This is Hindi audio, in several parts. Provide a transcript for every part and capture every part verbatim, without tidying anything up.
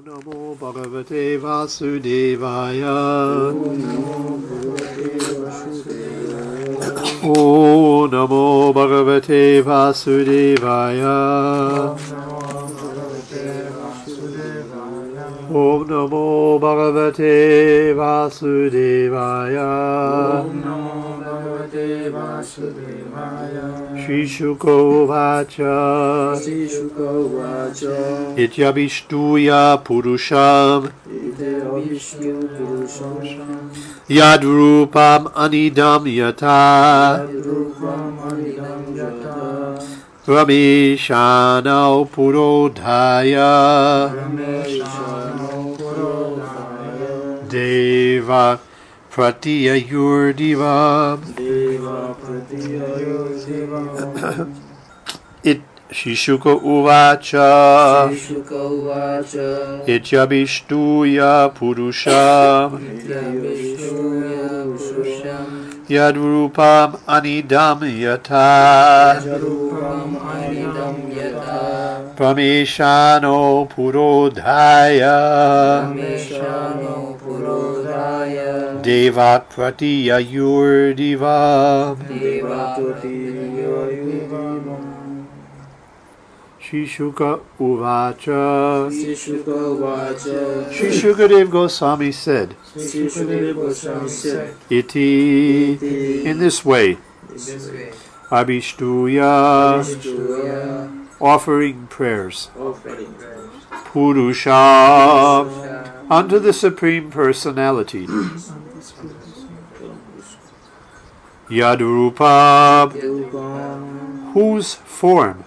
Namo Bhagavate Vasudevaya. Om Namo Bhagavate Vasudevaya. Om Namo Bhagavate Vasudevaya. Om Namo Bhagavate Vasudevaya. Shri Shuko Vacha. Shri Shuko Vacha. Ityabhishtuya Purusham. Ityabhishtuya Purusham. Yadrupam Anidam Yata. Yadrupam Anidam Yata. Rameshanau Purodhaya. Rameshanau Purodhaya. Deva Pratiyayurdivam. Deva Pratiyayurdivam. It Shishuka Uvacha. Shishuka Uvacha. Ityabhishtuya Purusham. Ityabhishtuya Purusham. Yadrupam Anidam Yata. Yadrupam Anidam Yata. Prameshano Purodhaya. Prameshano Purodhaya. Devakratiya Yurdivam. Devakratiya Yurdivam. Shishuka Uvacha. Shishuka Uvacha. Shri Shukadev Goswami said, Shri Shukadev Goswami said, Iti, Iti, in this way, this way. Abhishtuya, Abhishtuya, offering prayers, offering prayers. Purusham, Purusham, unto the Supreme Personality. Yadrupam, Yadrupam, whose form.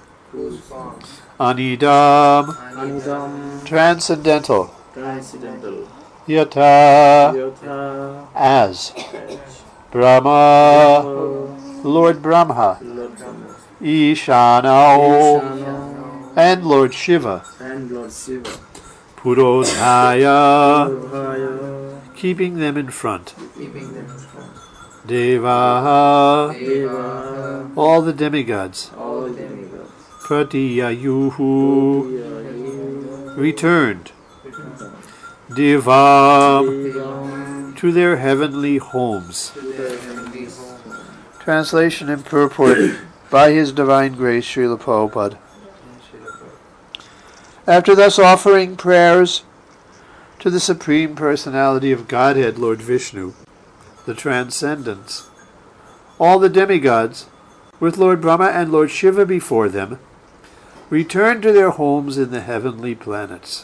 Anidam, Anidam, transcendental, transcendental. Yata, Yata, as, Brahma, Brahma, Lord Brahma, Lord Brahma. Ishanao, Ishanao, and Lord Shiva, and Lord Shiva. Purodhaya, Purodhaya, keeping them in front. Keeping them in front. Deva, Deva, all the demigods. All the demigods. Pratiyayuhu, returned. Divam, to their heavenly homes. Translation and purport by His Divine Grace, Srila Prabhupada. After thus offering prayers to the Supreme Personality of Godhead, Lord Vishnu, the Transcendence, all the demigods, with Lord Brahma and Lord Shiva before them, return to their homes in the heavenly planets.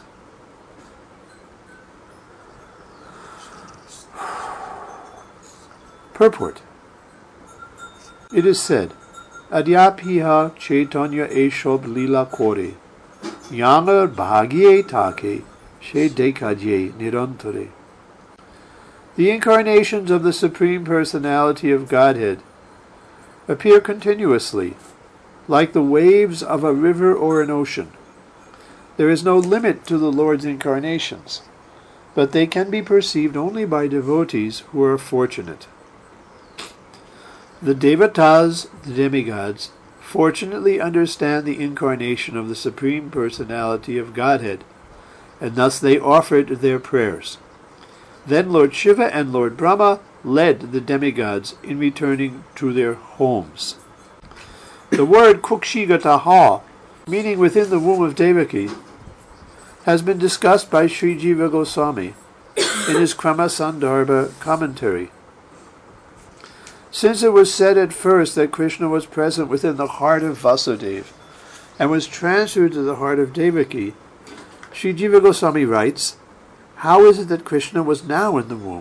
Purport. It is said, Adyapiha Chaitanya Eshob Lila Kore, Yangar Bhagye Take, She Dekajye Nirantare. The incarnations of the Supreme Personality of Godhead appear continuously, like the waves of a river or an ocean. There is no limit to the Lord's incarnations, but they can be perceived only by devotees who are fortunate. The Devatas, the demigods, fortunately understand the incarnation of the Supreme Personality of Godhead, and thus they offered their prayers. Then Lord Shiva and Lord Brahma led the demigods in returning to their homes. The word Kukshigataha, meaning within the womb of Devaki, has been discussed by Sri Jiva Goswami in his Krama Sandarbha commentary. Since it was said at first that Krishna was present within the heart of Vasudeva and was transferred to the heart of Devaki, Sri Jiva Goswami writes, how is it that Krishna was now in the womb?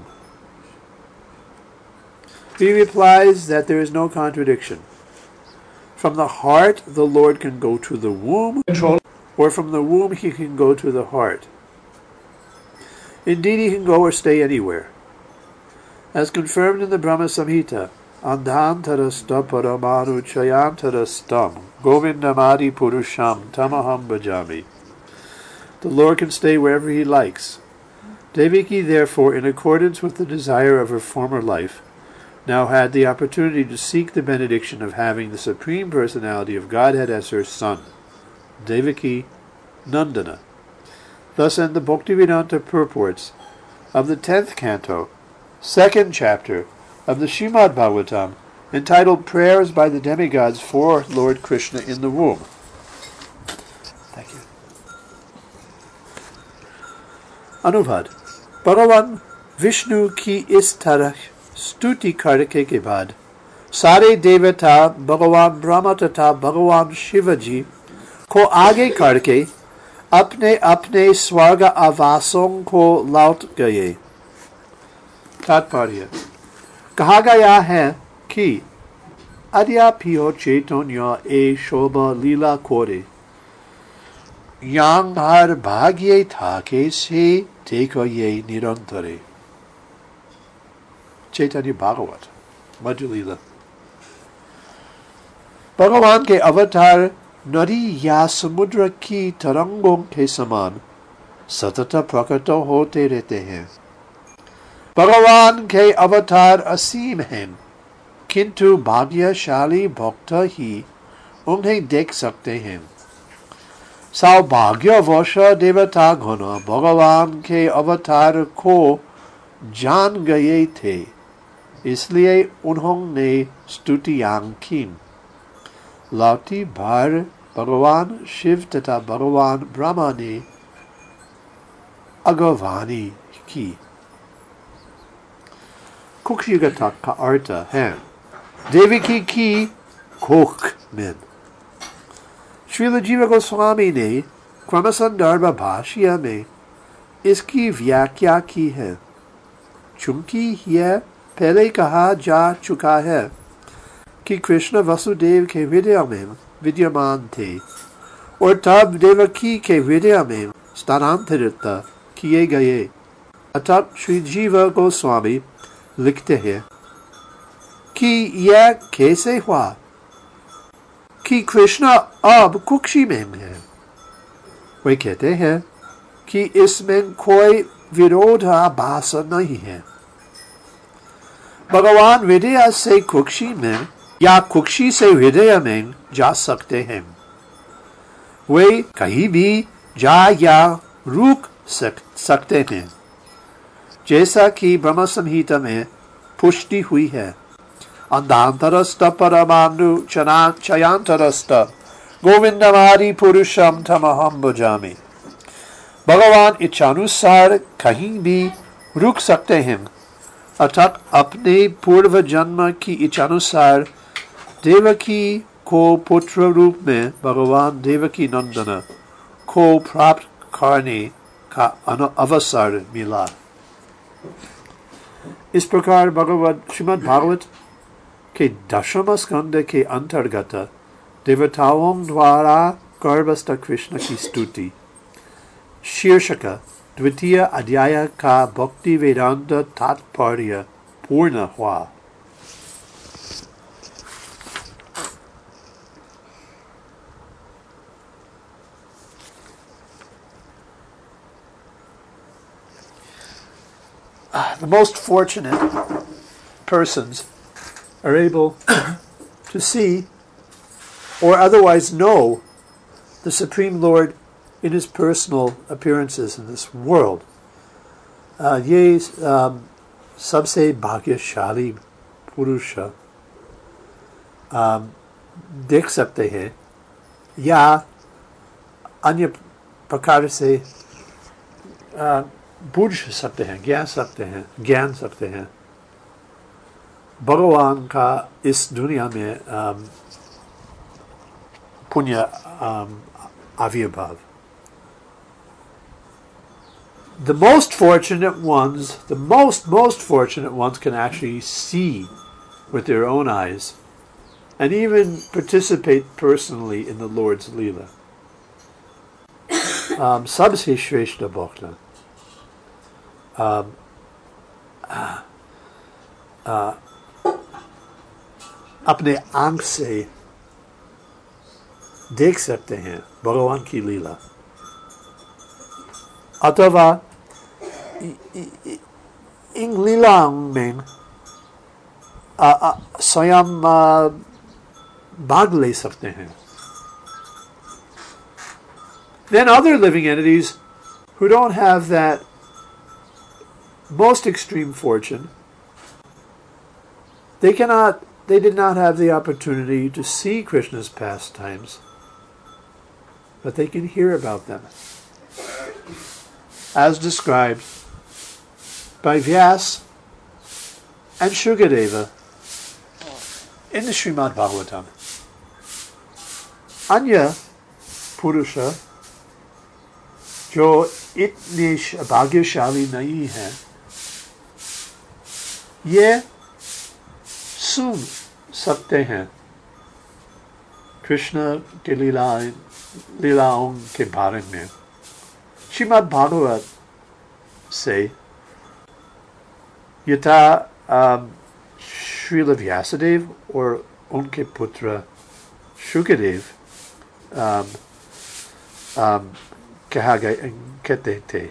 He replies that there is no contradiction. From the heart, the Lord can go to the womb, or from the womb he can go to the heart. Indeed, he can go or stay anywhere. As confirmed in the Brahma Samhita, Andhantarasta paramanu chayantarastam govindamadi purusham tamaham bhajami. The Lord can stay wherever he likes. Devaki, therefore, in accordance with the desire of her former life, now had the opportunity to seek the benediction of having the Supreme Personality of Godhead as her son, Devaki Nandana. Thus end the Bhaktivedanta purports of the tenth canto, second chapter of the Srimad Bhagavatam, entitled Prayers by the Demigods for Lord Krishna in the Womb. Thank you. Anubhad. Bhagavan Vishnu ki is tarah stuti karke ke baad सारे देवता भगवान ब्रह्मा तथा भगवान शिवजी को आगे करके अपने अपने स्वर्ग आवासों को लौट गए। तात्पर्य कहा गया है कि अद्यापियो चैतन्य ए शोभा लीला कोरे yang har भाग्य थाके से देखो ये निरंतरे। चैतन्य भागवत मधु लीला। भगवान के अवतार नदी या समुद्र की तरंगों के समान सतत प्रकट होते रहते हैं। भगवान के अवतार असीम हैं, किंतु भाग्यशाली भक्त ही उन्हें देख सकते हैं। सौभाग्यवश देवता गण भगवान के अवतार को जान गए थे, इसलिए उन्होंने स्तुतियां की। लौटी बार भगवान शिव तथा भगवान ब्रह्मा ने अगवानी की। कुक्षिगता का अर्थ है देवकी की कोख में। श्रील जीव गोस्वामी ने क्रमसंदर्भ भाष्य में इसकी व्याख्या की है। चूंकि यह पहले कहा जा चुका है कि कृष्ण वसुदेव के हृदय में विद्यमान थे और तब देवकी के हृदय में स्थानांतरित किए गए, अतः श्री जीव गोस्वामी लिखते हैं कि यह कैसे हुआ कि कृष्ण अब कुक्षी में है। वे कहते हैं कि इसमें कोई विरोधाभास नहीं है। भगवान हृदय से कुक्षी में या कुक्षी से हृदय में जा सकते हैं। वे कहीं भी जा या रुक सक, सकते हैं, जैसा कि ब्रह्म संहिता में पुष्टि हुई है। अंधांतरस्थ परमाणु चनाचयांतरस्थ गोविंदमादि पुरुषम तमहम भजामि। भगवान इच्छानुसार कहीं भी रुक सकते हैं, अर्थात अपने पूर्व जन्म की इच्छानुसार देवकी को पुत्र रूप में भगवान देवकी नंदन को प्राप्त करने का अवसर मिला। इस प्रकार भगवत श्रीमद् भागवत के दशम स्कंद के अंतर्गत देवताओं द्वारा गर्भस्थ कृष्ण की स्तुति शीर्षक द्वितीय अध्याय का भक्ति वेदांत तात्पर्य पूर्ण हुआ। The most fortunate persons are able to see or otherwise know the Supreme Lord in his personal appearances in this world. Uh, ये um, सबसे भाग्यशाली पुरुष um, देख सकते हैं या अन्य प्रकार से uh, बुझ सकते हैं, ज्ञान सकते हैं, ज्ञान सकते हैं भगवान का इस दुनिया में um, पुण्य um, आविर्भाव। The most fortunate ones, the most, most fortunate ones can actually see with their own eyes and even participate personally in the Lord's Leela. Um, सबसे श्रेष्ठ भक्त um, uh, uh, अपने आंख से देख सकते हैं भगवान की लीला, अथवा इन लीलाओं में स्वयं भाग ले सकते हैं. Then other living entities who don't have that most extreme fortune, they cannot, they did not have the opportunity to see Krishna's pastimes, but they can hear about them, as described by Vyas and Shukadeva in the Srimad Bhagavatam. Anya Purusha जो इतने भाग्यशाली नहीं है, ये सुन सकते हैं कृष्ण के लीला लीलाओं के बारे में। श्रीमद् भागवत से यथा श्रील व्यासदेव और उनके पुत्र शुकदेव um, um, कहा गया कहते थे.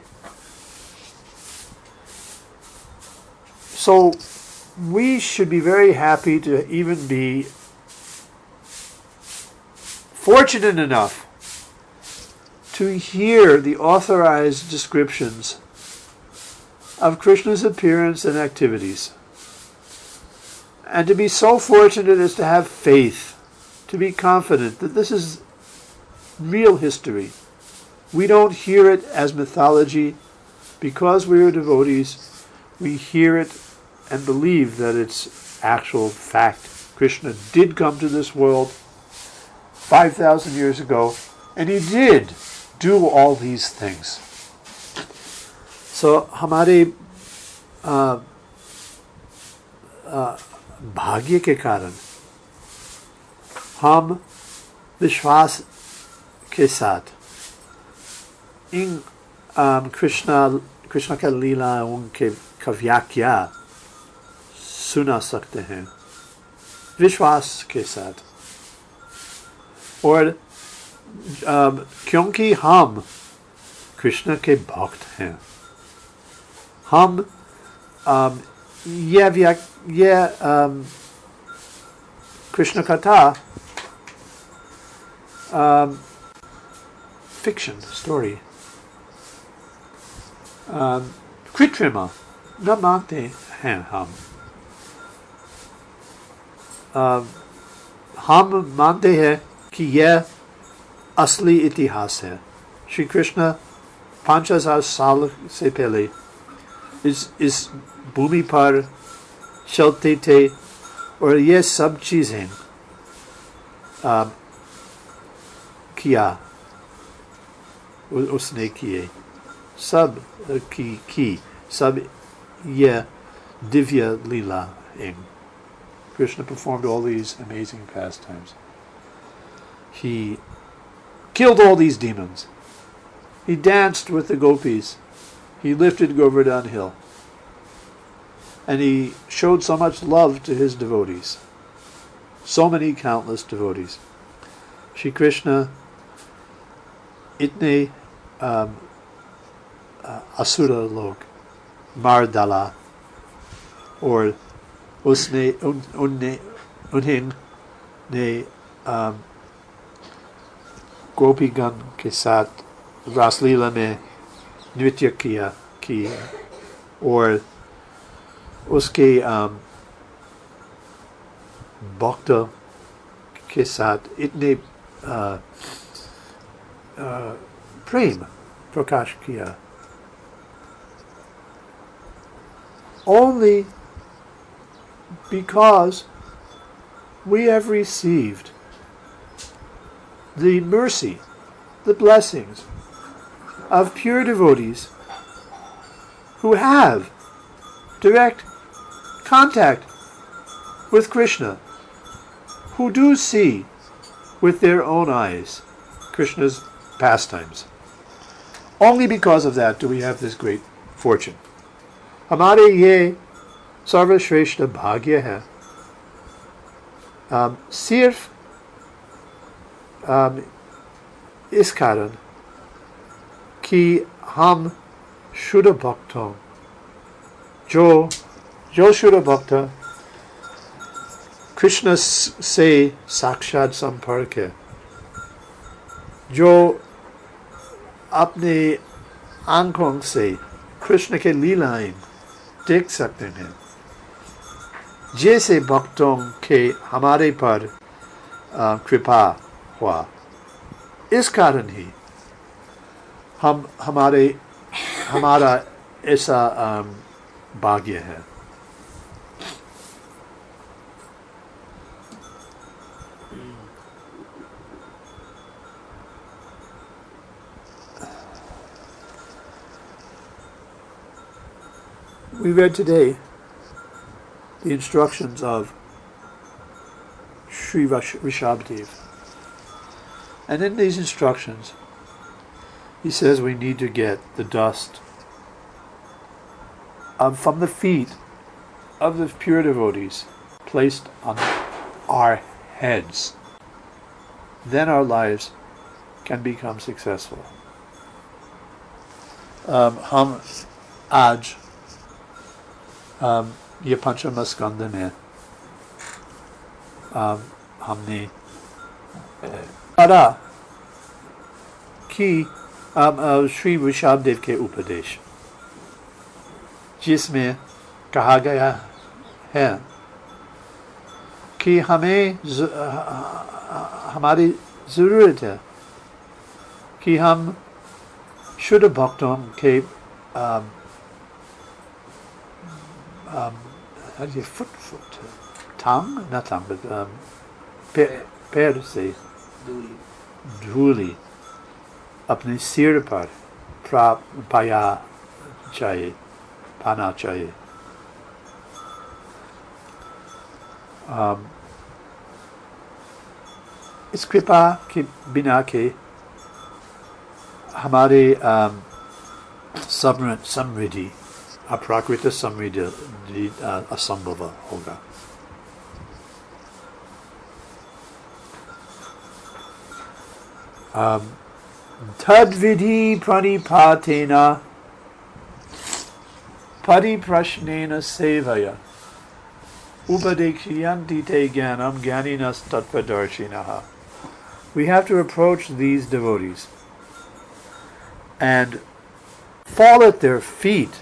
So we should be very happy to even be fortunate enough to hear the authorized descriptions of Krishna's appearance and activities, and to be so fortunate as to have faith, to be confident that this is real history. We don't hear it as mythology. Because we are devotees, we hear it and believe that it's actual fact. Krishna did come to this world five thousand years ago, and he did do all these things. So, हमारे uh, uh, भाग्य के कारण हम विश्वास के साथ इन um, कृष्णा कृष्ण का लीला उनके का व्याख्या सुना सकते हैं विश्वास के साथ. और um, क्योंकि हम कृष्ण के भक्त हैं, हम um, यह व्या यह um, कृष्ण कथा um, fiction story um, कृत्रिमा न मानते हैं हम. uh, हम मानते हैं कि यह असली इतिहास है. श्री कृष्ण पाँच हजार साल से पहले इस इस भूमि पर चलते थे और ये सब चीजें uh, किया उसने किए सब की की सब ये दिव्य लीला in Krishna performed all these amazing pastimes. He killed all these demons. He danced with the gopis. He lifted Govardhan Hill. And he showed so much love to his devotees. So many countless devotees. Shri Krishna itne um, uh, asura log mar dala और उसने उन उनने उन्हें ने um, गोपीगण के साथ रासलीला में नृत्य किया किया और उसके um, भक्त के साथ इतने uh, uh, प्रेम प्रकाश किया. Only because we have received the mercy, the blessings of pure devotees who have direct contact with Krishna, who do see with their own eyes Krishna's pastimes. Only because of that do we have this great fortune. हमारे ये सर्वश्रेष्ठ भाग्य है. um, सिर्फ um, इस कारण कि हम शुद्ध भक्त हों, जो जो शुद्ध भक्त कृष्ण से साक्षात संपर्क है, जो अपने आंखों से कृष्ण के लीलाएं देख सकते हैं, जैसे भक्तों के हमारे पर कृपा हुआ। इस कारण ही हम हमारे हमारा ऐसा भाग्य है। We read today the instructions of Sri Rishabhdev. And in these instructions, he says we need to get the dust um, from the feet of the pure devotees placed on our heads. Then our lives can become successful. Um, हम आज um, ये पंचम स्कंद में um, हमने पढ़ा कि um, uh, श्री ऋषभदेव के उपदेश, जिसमें कहा गया है कि हमें ज, हमारी ज़रूरत है कि हम शुद्ध भक्तों के um, um, how do you foot foot tongue not tongue but um, पैर से धूली अपने सिर पर पाया चाहिए पाना चाहिए। um, इस कृपा के बिना के हमारे um, समृद्धि अप्राकृत समृद्धि असंभव होगा। um, तद्विधि प्रणिपातेन परिप्रश्नेन सेवया उपदेक्ष्यन्ति te jnanam jnaninas tattvadarshinaha. We have to approach these devotees and fall at their feet,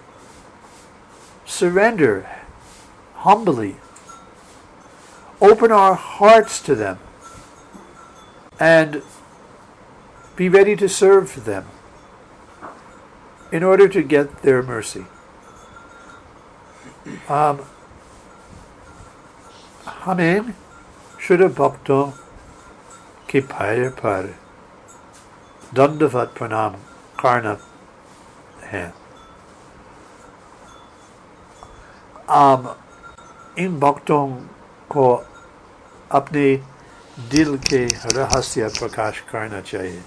surrender humbly, open our hearts to them, and be ready to serve them in order to get their mercy. Um, हमें शुद्ध भक्तों के पैर पर दंडवत प्रणाम करना है। um, इन भक्तों को अपने दिल के रहस्य प्रकाश करना चाहिए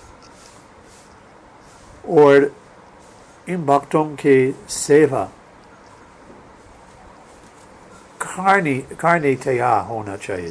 और इन भक्तों के सेवा करने करने तैयार होना चाहिए।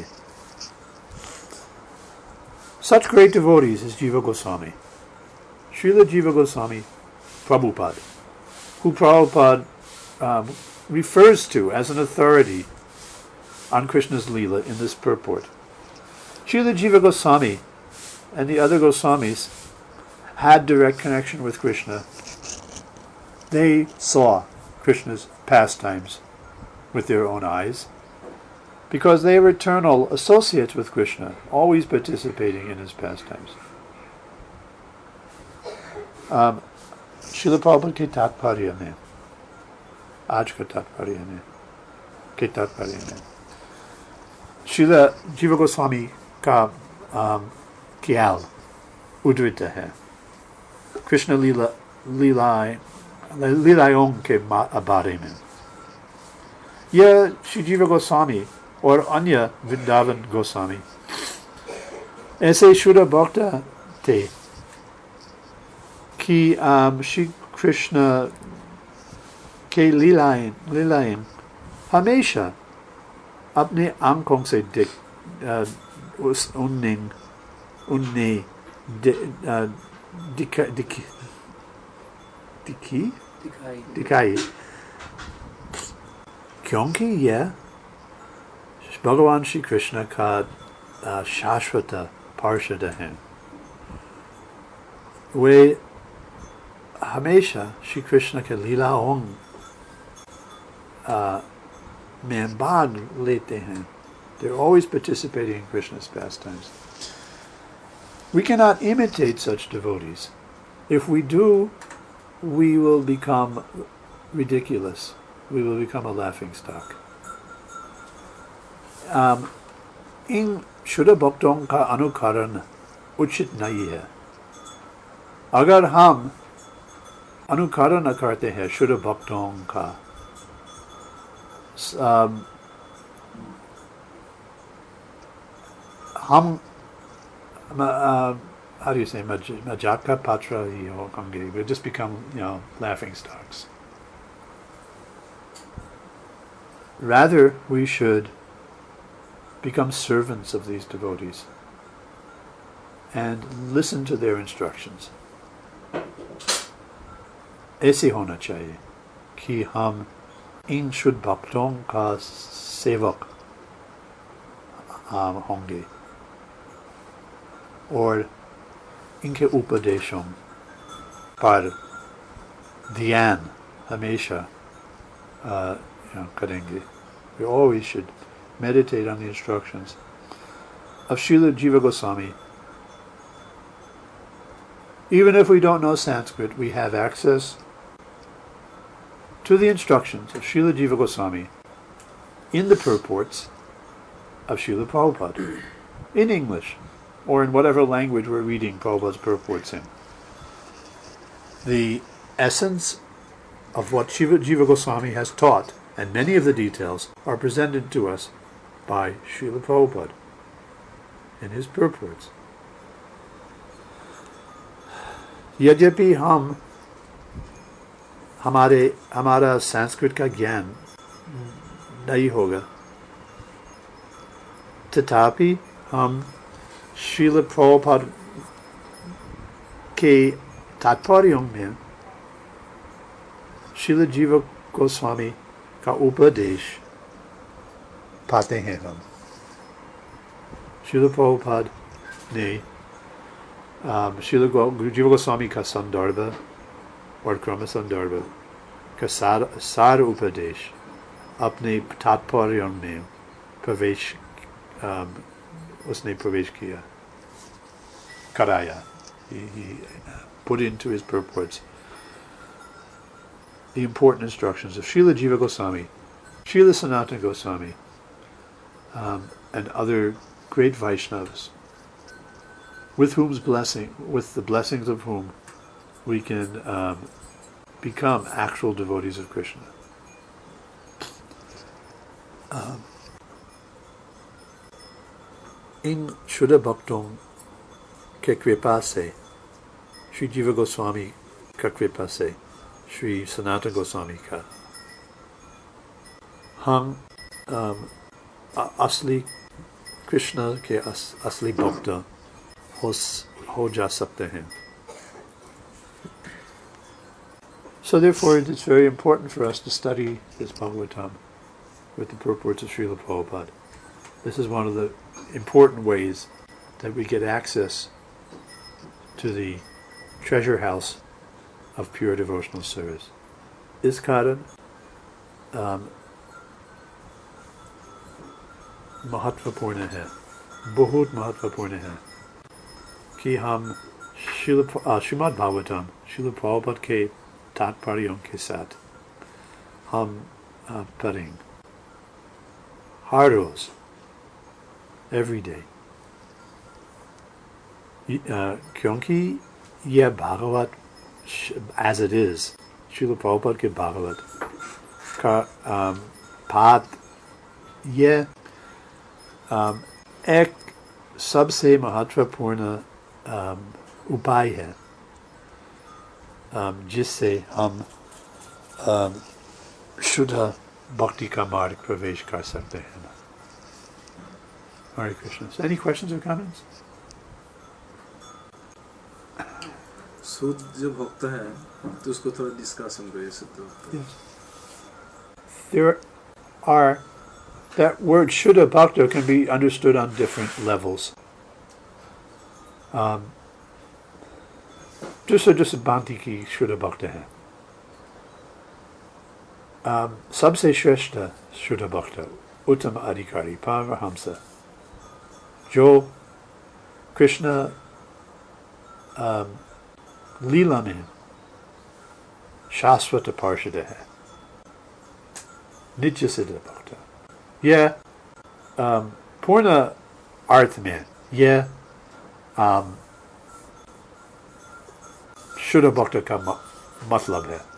Such great devotees as Jiva Goswami, Srila Jiva Goswami Prabhupada, who Prabhupada um, refers to as an authority on Krishna's Leela in this purport. Srila Jiva Goswami and the other Goswamis had direct connection with Krishna. They saw Krishna's pastimes with their own eyes because they were eternal associates with Krishna, always participating in his pastimes. Um, Srila Prabhupada के तात्पर्य में, आज का तात्पर्य में, के तात्पर्य में, Srila Jiva Goswami का um, ख्याल उद्धृत है कृष्ण लीला लीलाएं लीलाओं के बारे में। यह श्री जीव गोस्वामी और अन्य वृंदावन गोस्वामी ऐसे शुद्ध भक्त थे कि um, श्री कृष्ण के लीलाएं लीलाएं हमेशा अपने आंखों से दिख uh, उस उन्ने उन्ने दिखा दिखी दिखी दिखाई क्योंकि यह भगवान श्री कृष्ण का शाश्वत पार्षद हैं। वे हमेशा श्री कृष्ण के लीलाओं में भाग लेते हैं. They're always participating in Krishna's pastimes. We cannot imitate such devotees. If we do, we will become ridiculous. We will become a laughing stock. Um, इन शुद्ध भक्तों का अनुकरण उचित नहीं है. अगर हम अनुकरण करते हैं शुद्ध भक्तों का, um, हम uh, how do you say majaka patra hi hokange? We just become, you know, laughing stocks. Rather, we should become servants of these devotees and listen to their instructions. ऐसे होना चाहिए कि हम इन शुद्ध भक्तों का सेवक होंगे और इनके उपदेशों पर ध्यान हमेशा uh, you know, करेंगे. We always should meditate on the instructions of Srila Jiva Goswami. Even if we don't know Sanskrit, we have access to the instructions of Srila Jiva Goswami in the purports of Srila Prabhupada, in English, or in whatever language we're reading Prabhupada's purports in. The essence of what Shiva, Jiva Goswami has taught, and many of the details, are presented to us by Srila Prabhupada in his purports. यद्यपि हम हमारे हमारा संस्कृत का ज्ञान नहीं होगा, तथापि हम श्रील प्रभुपाद के तात्पर्यों में श्रील जीव गोस्वामी का उपदेश पाते हैं. हम श्रील प्रभुपाद ने श्रील जीव गोस्वामी का संदर्भ और क्रम संदर्भ का सार सार उपदेश अपने तात्पर्यों में प्रवेश um, उसने प्रवेश किया कराया. He, he put into his purports the important instructions of Srila Jiva Goswami, Srila Sanatana Goswami, um, and other great Vaishnavas, with whom's blessing, with the blessings of whom we can um, become actual devotees of Krishna. Um, इन शुद्ध भक्तों के कृपा से, श्री जीव गोस्वामी का कृपा से, श्री सनातन गोस्वामी का, हम um, असली कृष्ण के अस, असली भक्त हो, हो जा सकते हैं. So therefore it's very important for us to study this Bhagavatam with the purports of Srila Prabhupada. This is one of the important ways that we get access to the treasure house of pure devotional service. इस कारण um, महत्वपूर्ण है, बहुत महत्वपूर्ण है कि हम श्रीमद् भागवतम श्रील प्रभुपाद के तात्पर्यों के साथ हम uh, पढ़ें हर रोज, every day. Uh, क्योंकि यह Bhagavat as it is, Srila Prabhupada के भागवत का um, पाठ यह um, एक सबसे महत्वपूर्ण um, उपाय है um, जिससे हम um, शुद्ध भक्ति का मार्ग प्रवेश कर सकते हैं. Hare Krishna. So any questions or comments? शुद्ध जो भक्त है तो उसको थोड़ा डिस्कशन करिए. शुद्ध भक्त. Yes. There are, that word Shuddha Bhakta can be understood on different levels. Um, दूसरे दूसरे भांति की शुद्ध भक्त हैं। um, सबसे श्रेष्ठ शुद्ध भक्त उत्तम अधिकारी परमहंस जो कृष्ण um, लीला में शाश्वत पार्षद है, नित्य सिद्ध भक्त। यह um, पूर्ण अर्थ में यह um, शुद्ध भक्त का मतलब है।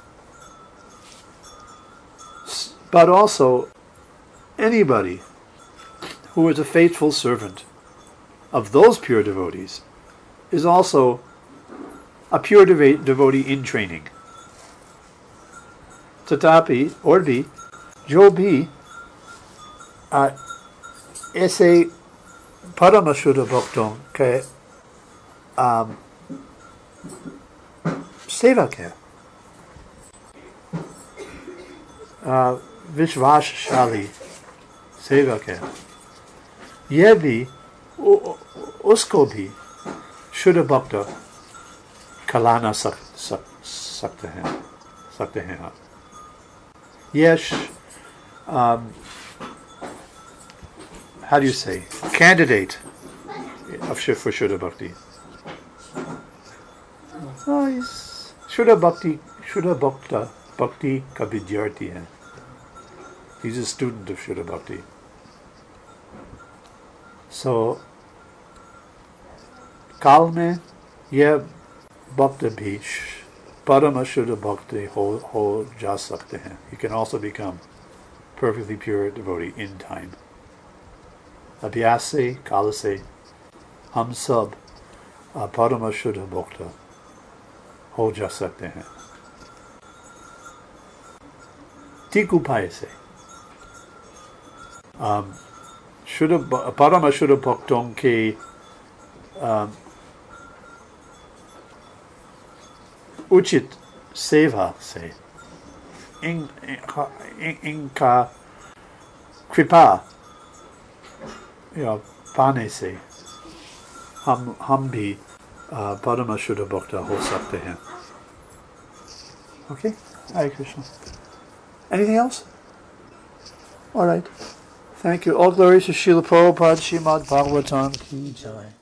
But also, anybody who is a faithful servant of those pure devotees is also a pure dev- devotee in training. तथापि और भी जो भी आ, ऐसे परम शुद्ध भक्तों के आ, सेवक है, आ, विश्वासशाली सेवक है, यह भी उ, उसको भी शुद्ध भक्त कहलाना सक, सक, सकते हैं सकते हैं आप। Yes, um, how do you say, candidate of Shiv for Shuddha Bhakti. Oh, he's Shuddha Bhakti, Shuddha Bhakta, Bhakti ka vidyarthi hai. He's a student of Shuddha Bhakti. So, काल में यह भक्त भी परम शुद्ध भक्ति हो हो जा सकते हैं. He can also become perfectly pure devotee in time. अभ्यास से काल से हम सब परम शुद्ध भक्त हो जा सकते हैं. ठीक उपाय से शुद्ध परम शुद्ध भक्तों के उचित सेवा से इन, इन, इनका कृपा या पाने से हम हम भी परम शुद्ध भक्त हो सकते हैं. Okay? Hare Krishna. Anything else? All right. Thank you. All glories to Srila Prabhupada, Srimad Bhagavatam ki jai.